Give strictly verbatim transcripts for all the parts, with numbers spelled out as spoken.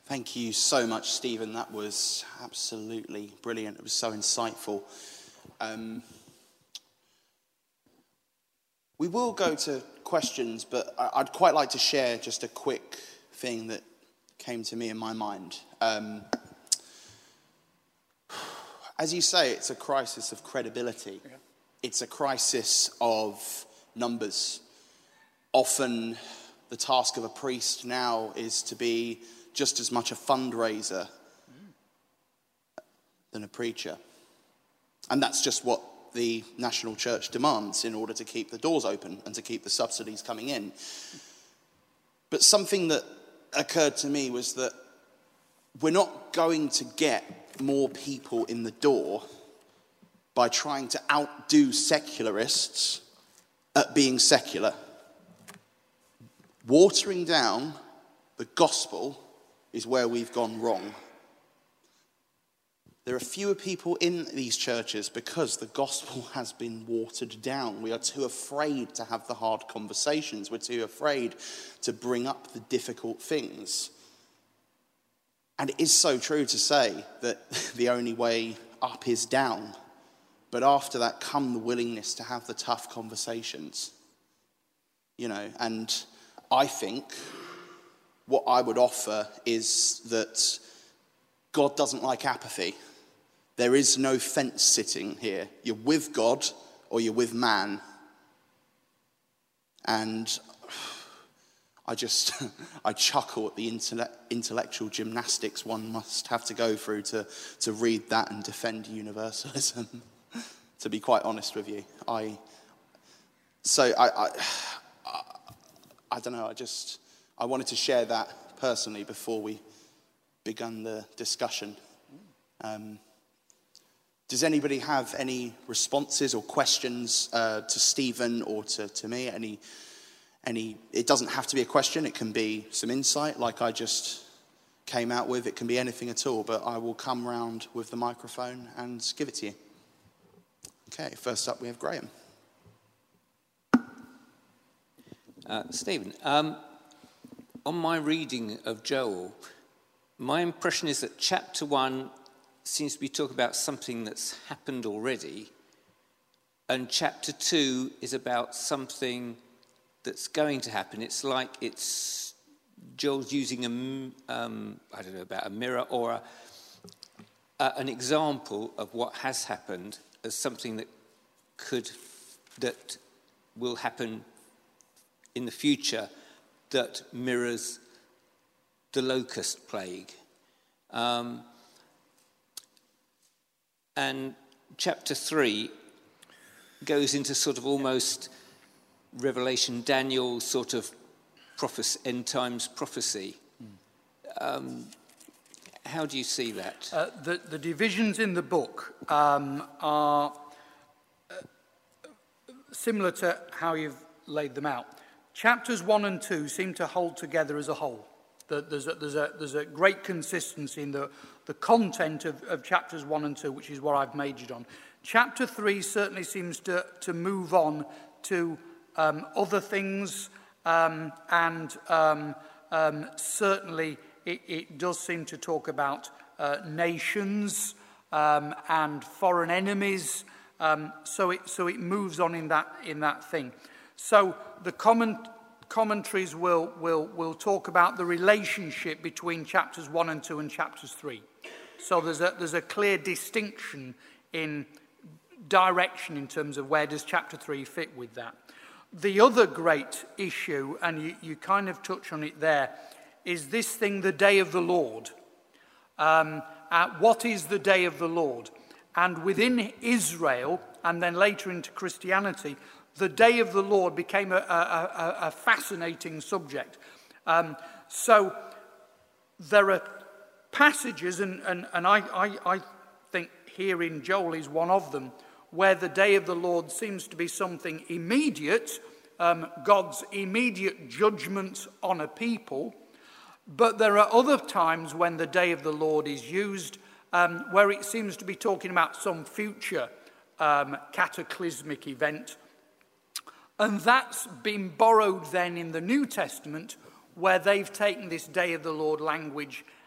Thank you so much, Stephen. That was absolutely brilliant. It was so insightful. Um, we will go to questions, but I'd quite like to share just a quick thing that came to me in my mind. Um, as you say, it's a crisis of credibility. Yeah. It's a crisis of numbers. Often the task of a priest now is to be just as much a fundraiser than a preacher. And that's just what the national church demands in order to keep the doors open and to keep the subsidies coming in. But something that occurred to me was that we're not going to get more people in the door by trying to outdo secularists at being secular. Watering down the gospel is where we've gone wrong. There are fewer people in these churches because the gospel has been watered down. We are too afraid to have the hard conversations. We're too afraid to bring up the difficult things. And it is so true to say that the only way up is down. But after that come the willingness to have the tough conversations. You know, and I think what I would offer is that God doesn't like apathy. There is no fence sitting here. You're with God or you're with man. And I just, I chuckle at the intellect, intellectual gymnastics one must have to go through to, to read that and defend universalism, to be quite honest with you. I, so I, I, I, I don't know, I just, I wanted to share that personally before we begun the discussion. Um, does anybody have any responses or questions uh, to Stephen or to, to me? Any, any? It doesn't have to be a question. It can be some insight like I just came out with. It can be anything at all, but I will come round with the microphone and give it to you. Okay, first up we have Graham. Uh, Stephen, um, on my reading of Joel, my impression is that chapter one seems to be talking about something that's happened already, and chapter two is about something that's going to happen. It's like it's Joel's using a, um, I don't know, about a mirror or a, uh, an example of what has happened as something that could, that will happen in the future, that mirrors the locust plague. Um, and chapter three goes into sort of almost Revelation, Daniel sort of prophecy, end times prophecy. Um, how do you see that? Uh, the, the divisions in the book um, are uh, similar to how you've laid them out. Chapters one and two seem to hold together as a whole. There's a, there's a, there's a great consistency in the, the content of, of chapters one and two, which is what I've majored on. Chapter three certainly seems to, to move on to um, other things, um, and um, um, certainly it, it does seem to talk about uh, nations um, and foreign enemies. Um, so it so it moves on in that in that thing. So the comment, commentaries will, will, will talk about the relationship between chapters one and two and chapters three. So there's a, there's a clear distinction in direction in terms of where does chapter three fit with that. The other great issue, and you, you kind of touch on it there, is this thing, the day of the Lord. Um, uh, what is the day of the Lord? And within Israel, and then later into Christianity, the day of the Lord became a, a, a, a fascinating subject. Um, so there are passages, and, and, and I, I, I think here in Joel is one of them, where the day of the Lord seems to be something immediate, um, God's immediate judgment on a people. But there are other times when the day of the Lord is used um, where it seems to be talking about some future um, cataclysmic event. And that's been borrowed then in the New Testament, where they've taken this day of the Lord language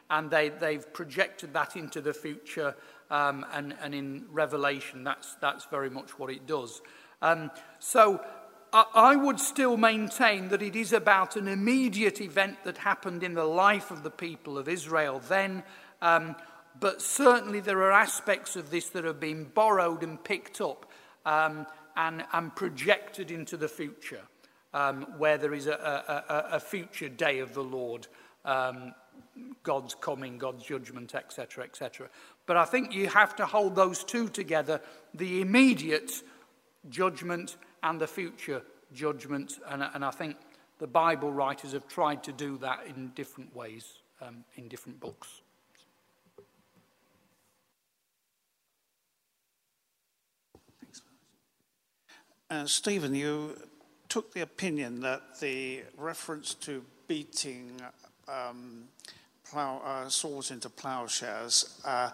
and they, they've projected that into the future, um, and, and in Revelation, that's, that's very much what it does. Um, so I, I would still maintain that it is about an immediate event that happened in the life of the people of Israel then, um, but certainly there are aspects of this that have been borrowed and picked up um, and, and projected into the future, um, where there is a, a, a future day of the Lord, um, God's coming, God's judgment, et cetera, et cetera. But I think you have to hold those two together, the immediate judgment and the future judgment. And, and I think the Bible writers have tried to do that in different ways, um, in different books. Uh, Stephen, you took the opinion that the reference to beating um, plow, uh, swords into plowshares uh,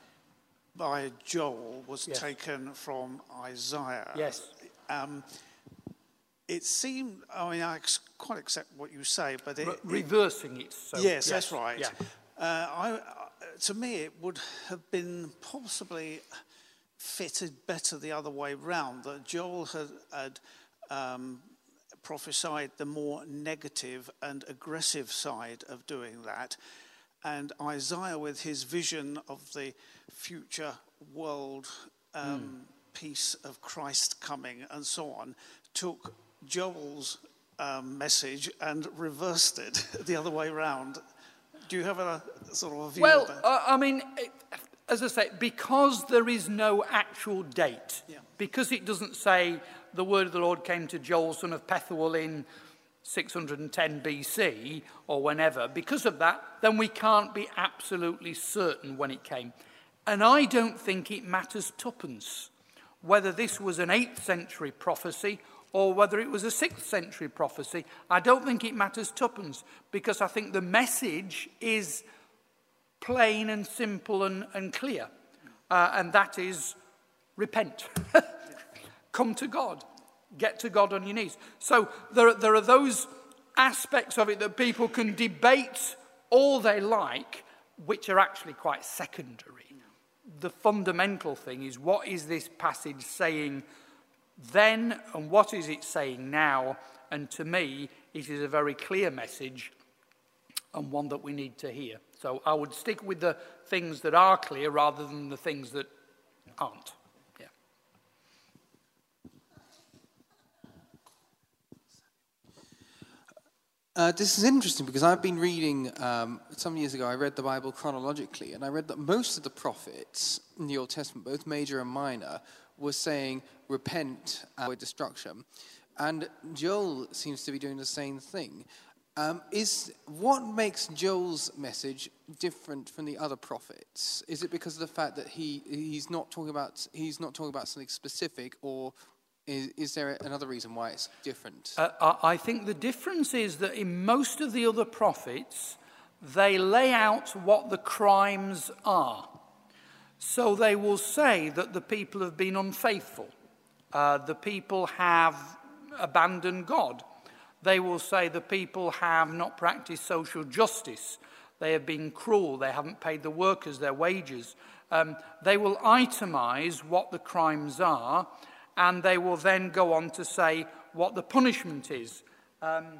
by Joel was yes. taken from Isaiah. Yes. Um, it seemed, I mean, I quite accept what you say, but it... Re- reversing it. So, yes, yes, that's right. Yeah. Uh, I, uh, to me, it would have been possibly fitted better the other way round, that Joel had, had um, prophesied the more negative and aggressive side of doing that, and Isaiah, with his vision of the future world um, mm. peace of Christ coming and so on, took Joel's um, message and reversed it the other way round. Do you have a sort of a view well, of that? Well, uh, I mean... It, As I say, because there is no actual date, yeah. because it doesn't say the word of the Lord came to Joel, son of Pethuel, in six hundred ten B C or whenever, because of that, then we can't be absolutely certain when it came. And I don't think it matters tuppence whether this was an eighth century prophecy or whether it was a sixth century prophecy. I don't think it matters tuppence, because I think the message is plain and simple and, and clear. Uh, and that is, repent. Come to God. Get to God on your knees. So there, there are those aspects of it that people can debate all they like, which are actually quite secondary. The fundamental thing is, what is this passage saying then, and what is it saying now? And to me, it is a very clear message, and one that we need to hear. So I would stick with the things that are clear rather than the things that aren't. Yeah. Uh, this is interesting because I've been reading, um, some years ago I read the Bible chronologically, and I read that most of the prophets in the Old Testament, both major and minor, were saying, repent and avoid destruction. And Joel seems to be doing the same thing. Um, is what makes Joel's message different from the other prophets? Is it because of the fact that he he's not talking about he's not talking about something specific, or is, is there another reason why it's different? Uh, I think the difference is that in most of the other prophets, they lay out what the crimes are. So they will say that the people have been unfaithful, uh, the people have abandoned God. They will say the people have not practiced social justice. They have been cruel. They haven't paid the workers their wages. Um, they will itemize what the crimes are, and they will then go on to say what the punishment is. Um,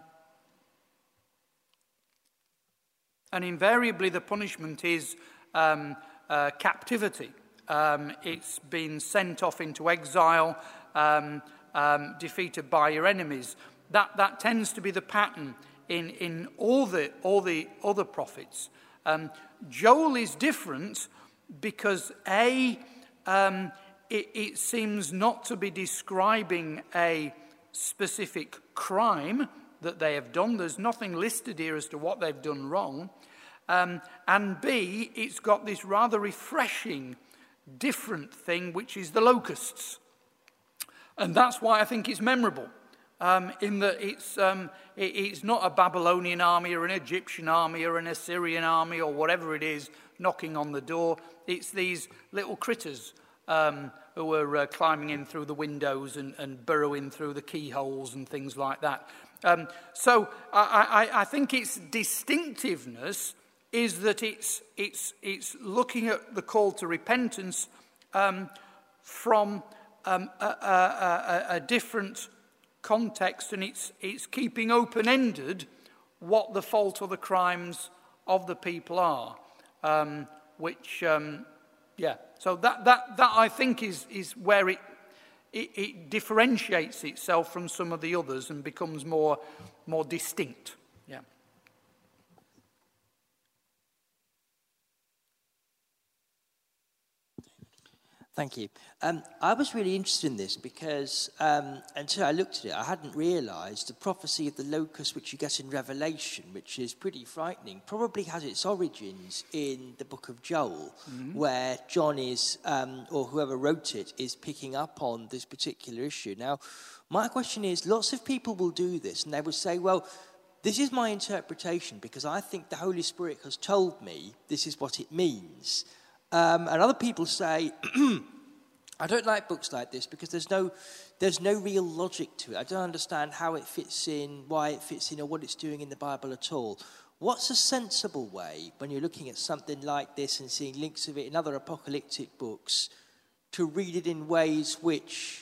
and invariably the punishment is um, uh, captivity. Um, it's been sent off into exile, um, um, defeated by your enemies. That that tends to be the pattern in, in all the all the other prophets. Um, Joel is different because A, um, it, it seems not to be describing a specific crime that they have done. There's nothing listed here as to what they've done wrong. Um, and B, it's got this rather refreshing, different thing, which is the locusts. And that's why I think it's memorable. Um, in that it's, um, it, it's not a Babylonian army or an Egyptian army or an Assyrian army or whatever it is knocking on the door. It's these little critters um, who are uh, climbing in through the windows and, and burrowing through the keyholes and things like that. Um, so I, I, I think its distinctiveness is that it's, it's, it's looking at the call to repentance um, from um, a, a, a, a different context, and it's, it's keeping open-ended what the fault or the crimes of the people are, um, which, um, yeah, so that, that, that I think is, is where it, it, it differentiates itself from some of the others and becomes more, more distinct. Yeah. Thank you. Um, I was really interested in this because um, until I looked at it, I hadn't realised the prophecy of the locust, which you get in Revelation, which is pretty frightening, probably has its origins in the book of Joel, mm-hmm. where John is, um, or whoever wrote it, is picking up on this particular issue. Now, my question is, lots of people will do this, and they will say, well, this is my interpretation because I think the Holy Spirit has told me this is what it means. Um, and other people say, I don't like books like this because there's no, there's no real logic to it. I don't understand how it fits in, why it fits in, or what it's doing in the Bible at all. What's a sensible way, when you're looking at something like this and seeing links of it in other apocalyptic books, to read it in ways which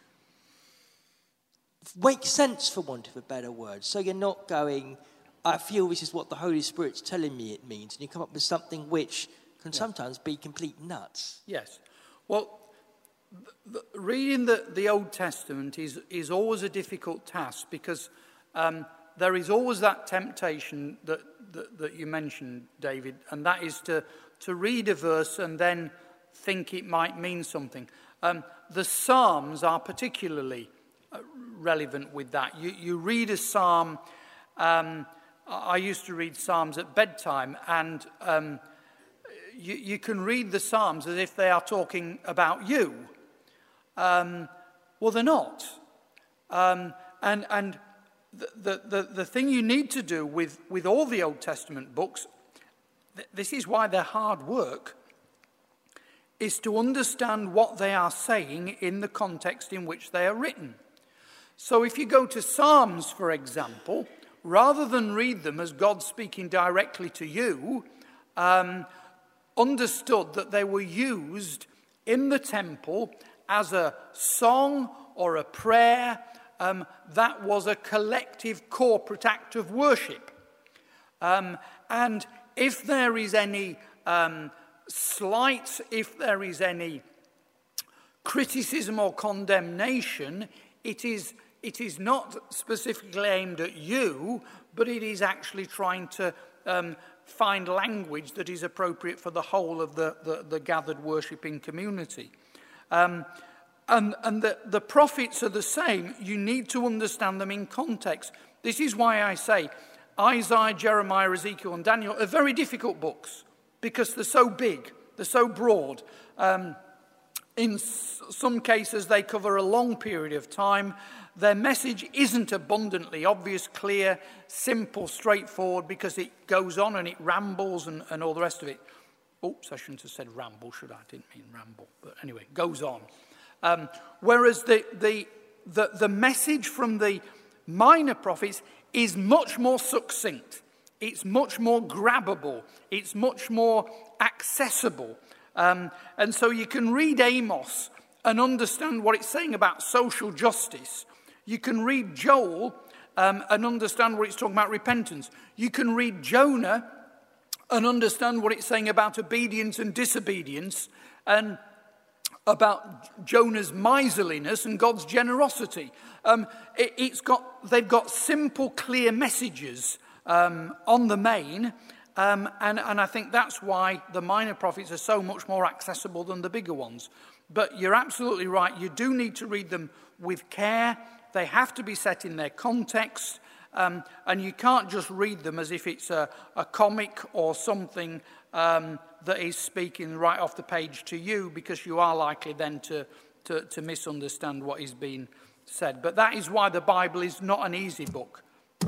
make sense, for want of a better word? So you're not going, I feel this is what the Holy Spirit's telling me it means, and you come up with something which can yeah. sometimes be complete nuts. Yes. Well, the, the, reading the, the Old Testament is, is always a difficult task because um, there is always that temptation that, that, that you mentioned, David, and that is to, to read a verse and then think it might mean something. Um, the Psalms are particularly uh, relevant with that. You, you read a psalm. Um, I used to read Psalms at bedtime, and um, You, you can read the Psalms as if they are talking about you. Um, well, they're not. Um, and and the, the, the thing you need to do with, with all the Old Testament books, th- this is why they're hard work, is to understand what they are saying in the context in which they are written. So if you go to Psalms, for example, rather than read them as God speaking directly to you, um, understood that they were used in the temple as a song or a prayer. Um, that was a collective corporate act of worship. Um, and if there is any um, slight, if there is any criticism or condemnation, it is, it is not specifically aimed at you, but it is actually trying to um, find language that is appropriate for the whole of the, the, the gathered worshipping community. Um, and and the, the prophets are the same. You need to understand them in context. This is why I say Isaiah, Jeremiah, Ezekiel, and Daniel are very difficult books because they're so big, they're so broad. Um, in s- some cases, they cover a long period of time. Their message isn't abundantly obvious, clear, simple, straightforward, because it goes on and it rambles and, and all the rest of it. Oops, I shouldn't have said ramble, should I? I didn't mean ramble. But anyway, it goes on. Um, whereas the, the, the, the message from the minor prophets is much more succinct. It's much more grabbable. It's much more accessible. Um, and so you can read Amos and understand what it's saying about social justice. You can read Joel um, and understand what it's talking about repentance. You can read Jonah and understand what it's saying about obedience and disobedience, and about Jonah's miserliness and God's generosity. Um, it, it's got, they've got simple, clear messages um, on the main, um, and, and I think that's why the minor prophets are so much more accessible than the bigger ones. But you're absolutely right. You do need to read them with care. They have to be set in their context, um, and you can't just read them as if it's a, a comic or something um, that is speaking right off the page to you, because you are likely then to, to, to misunderstand what is being said. But that is why the Bible is not an easy book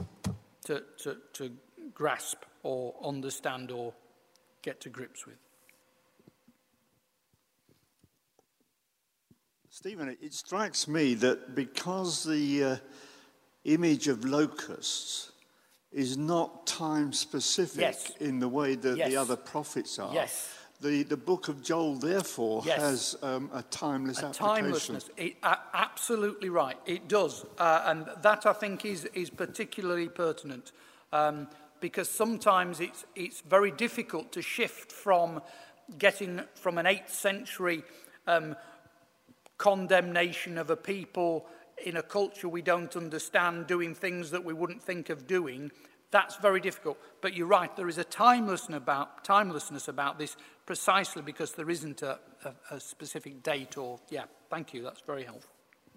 to, to, to grasp or understand or get to grips with. Stephen, it strikes me that because the uh, image of locusts is not time specific Yes. in the way that Yes. the other prophets are. Yes. The, the book of Joel, therefore, Yes. has um, a timeless A application. timelessness. It, uh, absolutely right. It does. Uh, and that, I think, is, is particularly pertinent. Um, because sometimes it's, it's very difficult to shift from getting from an eighth century um, condemnation of a people in a culture we don't understand, doing things that we wouldn't think of doing. That's very difficult. But you're right, there is a timelessness about, timelessness about this precisely because there isn't a, a, a specific date or... Yeah, thank you, that's very helpful.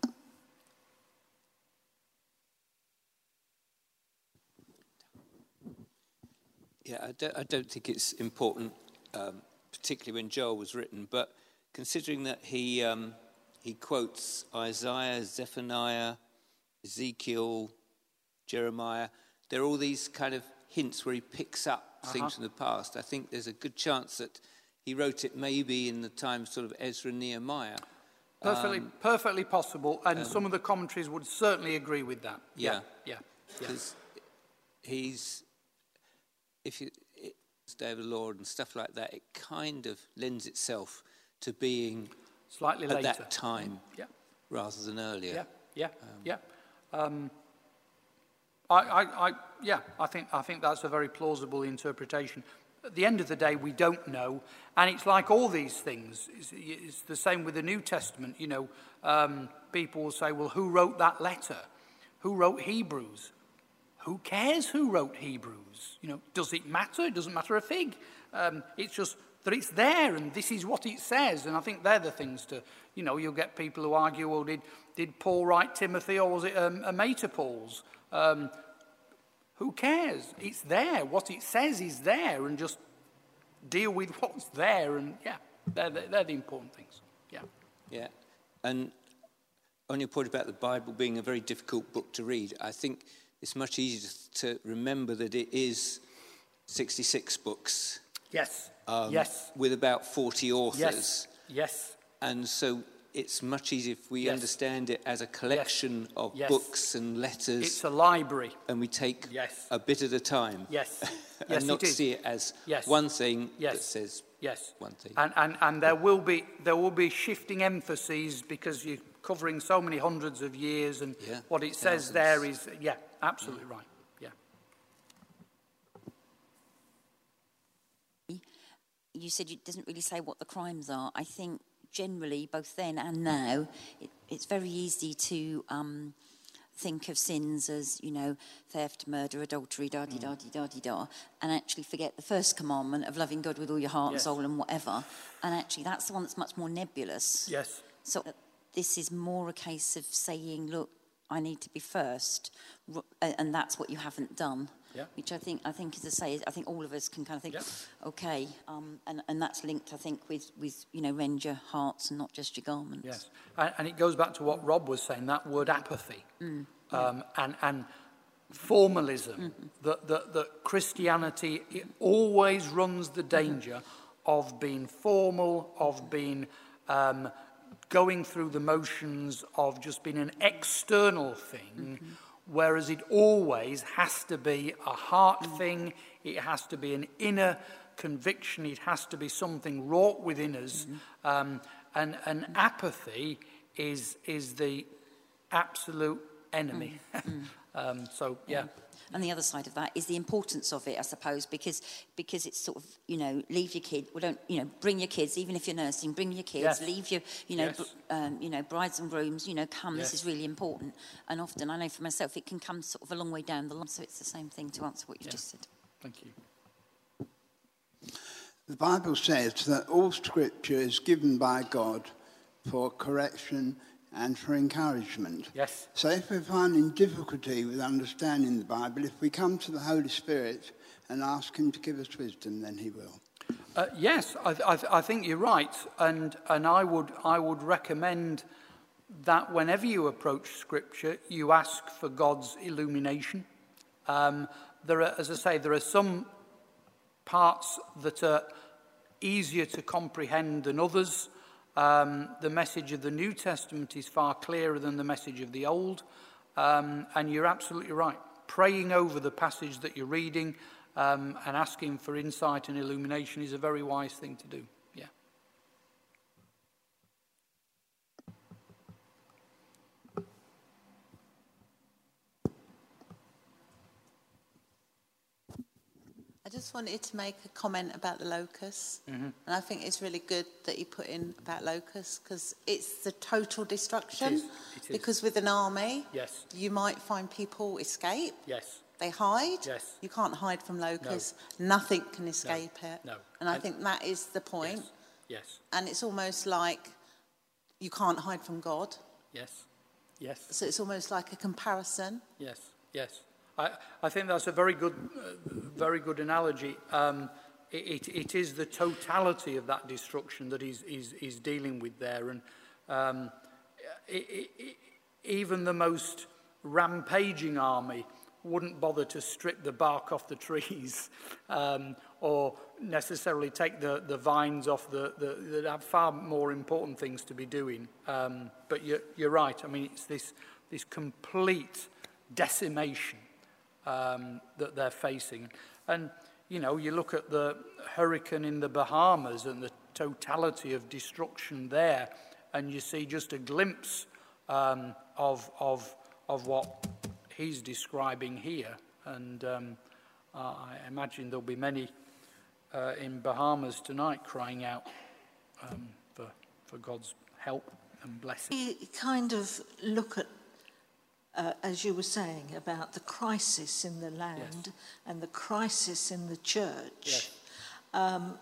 Yeah, I don't, I don't think it's important, um, particularly when Joel was written, but considering that he, um, he quotes Isaiah, Zephaniah, Ezekiel, Jeremiah, there are all these kind of hints where he picks up uh-huh. things from the past. I think there's a good chance that he wrote it maybe in the time sort of Ezra and Nehemiah. Perfectly, um, perfectly possible, and um, some of the commentaries would certainly agree with that. Yeah, yeah, because yeah. he's, if you, it's Day of the Lord and stuff like that, it kind of lends itself to being slightly at later. that time, yeah. rather than earlier. Yeah, yeah, um, yeah. Um, I, I, I, yeah, I think I think that's a very plausible interpretation. At the end of the day, we don't know, and it's like all these things. It's, it's the same with the New Testament. You know, um, people will say, "Well, who wrote that letter? Who wrote Hebrews? Who cares who wrote Hebrews? You know, does it matter? It doesn't matter a fig. Um, it's just that it's there, and this is what it says." And I think they're the things to, you know, you'll get people who argue, "Well, did did Paul write Timothy, or was it um, a mate of Paul's?" Um, who cares? It's there. What it says is there, and just deal with what's there. And yeah, they're, they're the important things. Yeah. Yeah. And on your point about the Bible being a very difficult book to read, I think it's much easier to remember that it is sixty-six books. Yes. Um, yes. With about forty authors. Yes. Yes. And so it's much easier if we yes. understand it as a collection yes. of yes. books and letters. It's a library. And we take yes. a bit at a time. Yes. and yes, not it is. see it as yes. one thing yes. that says yes. one thing. And, and, and there will be there will be shifting emphases because you're covering so many hundreds of years, and yeah. what it Thousands. says there is, yeah, absolutely yeah. right. Yeah. You said it doesn't really say what the crimes are. I think generally, both then and now, it, it's very easy to um, think of sins as, you know, theft, murder, adultery, da-di-da-di-da-di-da, and actually forget the first commandment of loving God with all your heart yes. and soul and whatever. And actually, that's the one that's much more nebulous. Yes. So this is more a case of saying, look, I need to be first, and that's what you haven't done. Yeah. Which I think, I think, as I say, I think all of us can kind of think, yeah. okay, um, and, and that's linked, I think, with, with, you know, rend your hearts and not just your garments. Yes, and, and it goes back to what Rob was saying, that word apathy, mm, yeah. um, and, and formalism, mm-hmm. that, that, that Christianity it always runs the danger mm-hmm. of being formal, of being um, going through the motions, of just being an external thing, mm-hmm. whereas it always has to be a heart mm. thing, it has to be an inner conviction, it has to be something wrought within us. Mm-hmm. Um, and, and apathy is, is the absolute enemy. Mm. um, so, yeah. yeah. And the other side of that is the importance of it, I suppose, because because it's sort of, you know, leave your kid, well, don't, you know, bring your kids, even if you're nursing, bring your kids, yes. leave your, you know, yes. br- um, you know, brides and grooms, you know, come, yes. this is really important. And often, I know for myself, it can come sort of a long way down the line, so it's the same thing to answer what you yeah. just said. Thank you. The Bible says that all scripture is given by God for correction and for encouragement. Yes. So if we're finding difficulty with understanding the Bible, if we come to the Holy Spirit and ask him to give us wisdom, then he will. Uh, yes, I, I, I think you're right, and and I would I would recommend that whenever you approach Scripture, you ask for God's illumination. Um, there are, as I say, there are some parts that are easier to comprehend than others. Um, the message of the New Testament is far clearer than the message of the Old. Um, and you're absolutely right. praying over the passage that you're reading um, and asking for insight and illumination is a very wise thing to do. Yeah. I just wanted to make a comment about the locusts. Mm-hmm. And I think it's really good that you put in about locusts, because it's the total destruction. It is. It is. Because with an army, yes, you might find people escape. Yes. They hide. Yes. You can't hide from locusts. No. Nothing can escape no. it. No. And I and think that is the point. Yes. Yes. And it's almost like you can't hide from God. Yes. Yes. So it's almost like a comparison. Yes. Yes. I, I think that's a very good, uh, very good analogy. Um, it, it, it is the totality of that destruction that he's, he's, he's dealing with there. And um, it, it, it, even the most rampaging army wouldn't bother to strip the bark off the trees um, or necessarily take the, the vines off the, the, that have far more important things to be doing. Um, but you're, you're right. I mean, it's this, this complete decimation Um, that they're facing. And, you know, you look at the hurricane in the Bahamas and the totality of destruction there, and you see just a glimpse um, of, of, of what he's describing here. And um, uh, I imagine there'll be many uh, in Bahamas tonight crying out um, for, for God's help and blessing. We kind of look at Uh, as you were saying, about the crisis in the land, yes, and the crisis in the church. Yes. Um,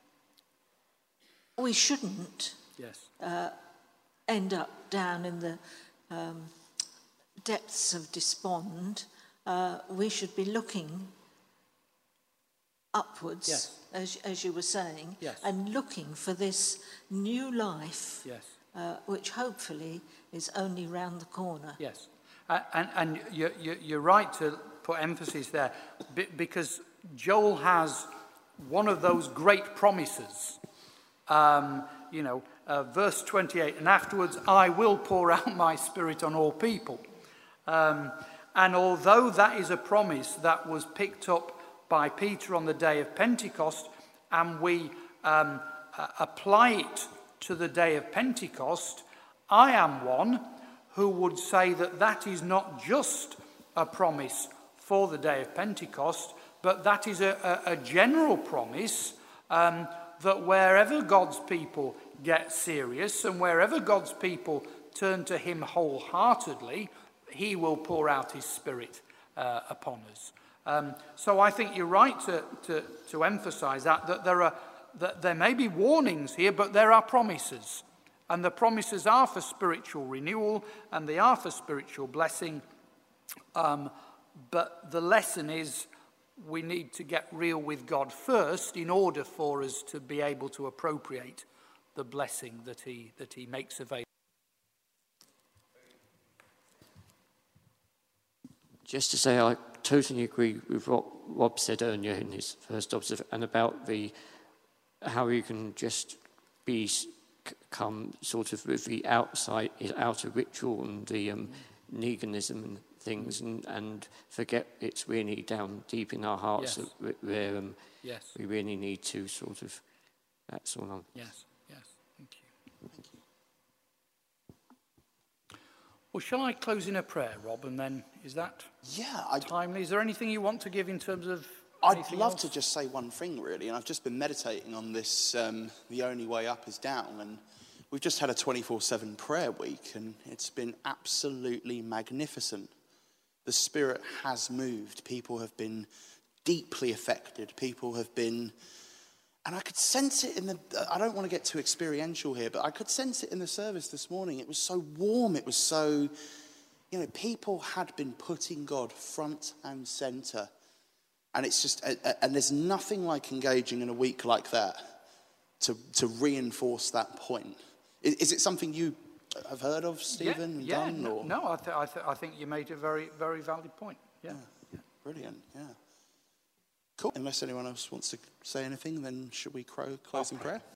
we shouldn't yes. uh, end up down in the um, depths of despond. Uh, we should be looking upwards, yes, as, as you were saying, yes, and looking for this new life, yes, uh, which hopefully is only round the corner. Yes. And, and you're, you're right to put emphasis there, because Joel has one of those great promises. Um, you know, uh, verse twenty-eight, and afterwards I will pour out my spirit on all people. Um, and although that is a promise that was picked up by Peter on the day of Pentecost, and we um, uh, apply it to the day of Pentecost, I am one who would say that that is not just a promise for the day of Pentecost, but that is a, a, a general promise um, that wherever God's people get serious and wherever God's people turn to him wholeheartedly, he will pour out his spirit uh, upon us. Um, so I think you're right to, to, to emphasize that, that there are, that there may be warnings here, but there are promises. And the promises are for spiritual renewal, and they are for spiritual blessing. Um, but the lesson is we need to get real with God first in order for us to be able to appropriate the blessing that he, that he makes available. Just to say, I totally agree with what Rob said earlier in his first observation, and about the how you can just be... come sort of with the outside, outer ritual and the um, neganism and things, and, and forget it's really down deep in our hearts, yes, that where um, yes, we really need to sort of, that's all on. Yes, yes, thank you. Thank you. Well, shall I close in a prayer, Rob, and then is that yeah, I'd, timely? Is there anything you want to give in terms of I'd love else? to just say one thing, really, and I've just been meditating on this, um, the only way up is down, and we've just had a twenty-four seven prayer week, and it's been absolutely magnificent. The Spirit has moved. People have been deeply affected. People have been, and I could sense it in the, I don't want to get too experiential here, but I could sense it in the service this morning. It was so warm. It was so, you know, people had been putting God front and center. And it's just, and there's nothing like engaging in a week like that to, to reinforce that point. Is, is it something you have heard of, Stephen, yeah, and yeah, done? No, or? no I, th- I, th- I think you made a very, very valid point. Yeah. yeah. yeah. Brilliant, yeah. Cool. Unless anyone else wants to say anything, then should we close in prayer?